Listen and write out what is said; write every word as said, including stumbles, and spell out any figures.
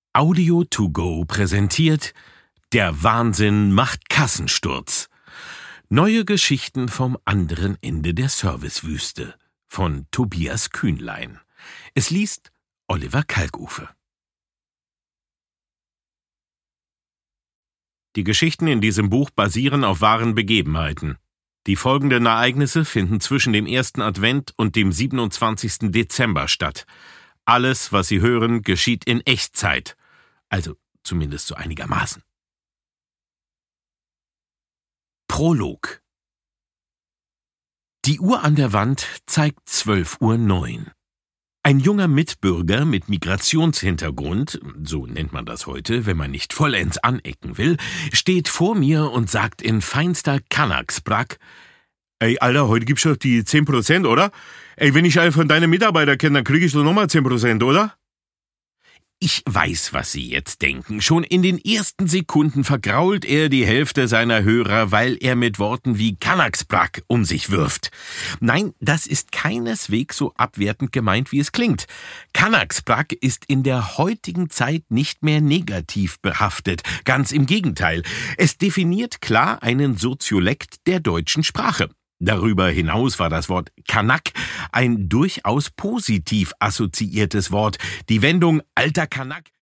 Audio to go präsentiert Der Wahnsinn macht Kassensturz. Neue Geschichten vom anderen Ende der Servicewüste von Tobias Kühnlein. Es liest Oliver Kalkofe. Die Geschichten in diesem Buch basieren auf wahren Begebenheiten. Die folgenden Ereignisse finden zwischen dem ersten Advent und dem siebenundzwanzigsten Dezember statt. Alles, was Sie hören, geschieht in Echtzeit. Also zumindest so einigermaßen. Prolog. Die Uhr an der Wand zeigt zwölf Uhr neun. Ein junger Mitbürger mit Migrationshintergrund, so nennt man das heute, wenn man nicht vollends anecken will, steht vor mir und sagt in feinster Kanaksbrack: Ey, Alter, heute gibt's doch die zehn Prozent, oder? Ey, wenn ich einen von deinen Mitarbeitern kenne, dann krieg ich doch nochmal zehn Prozent, oder? Ich weiß, was Sie jetzt denken. Schon in den ersten Sekunden vergrault er die Hälfte seiner Hörer, weil er mit Worten wie Kanaksbrack um sich wirft. Nein, das ist keineswegs so abwertend gemeint, wie es klingt. Kanaksbrack ist in der heutigen Zeit nicht mehr negativ behaftet. Ganz im Gegenteil. Es definiert klar einen Soziolekt der deutschen Sprache. Darüber hinaus war das Wort Kanak ein durchaus positiv assoziiertes Wort. Die Wendung alter Kanak